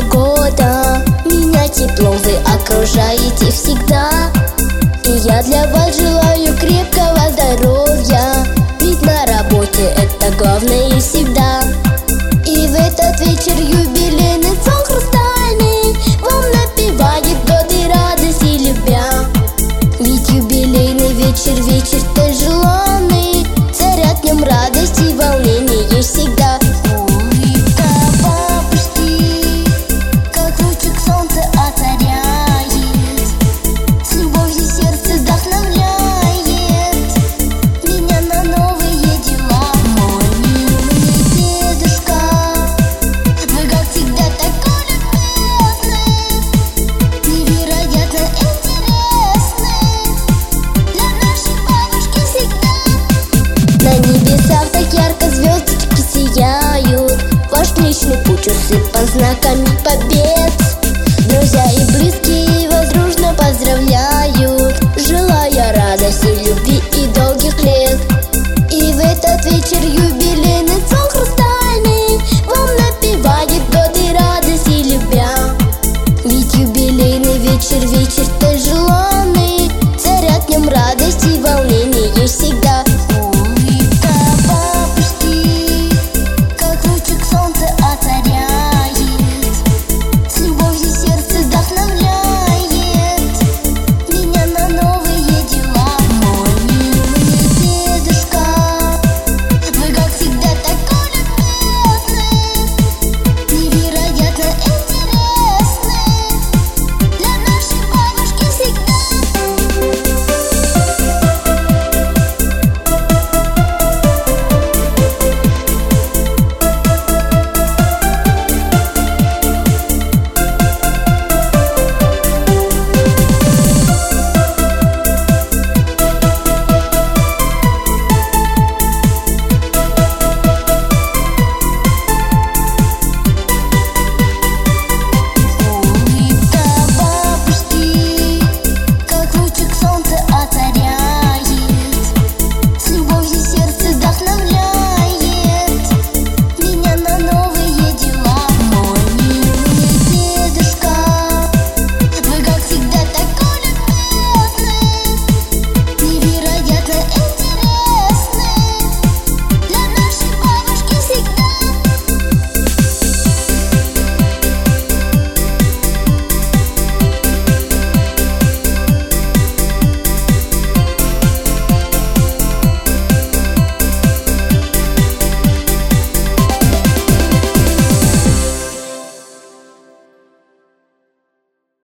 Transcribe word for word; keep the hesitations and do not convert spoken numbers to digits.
года. Меня теплом вы окружаете всегда, и я для вас желаю крепкого здоровья. Ведь на работе это главное и всегда. И в этот вечер юбилейный сон хрустальный вам напевает годы радости любя. Ведь юбилейный вечер, вечер-то желанный, царят в нем радость и волнение есть всегда. Улыбка бабушки, как лучик солнца озаряет, с любовью сердце вдохновляет меня на новые дела. Мой милый дедушка, вы как всегда такой любезный, невероятно интересный для нашей бабушки всегда. На небесах так ярко звездочки сияют, ваш личный путь усыпан знаками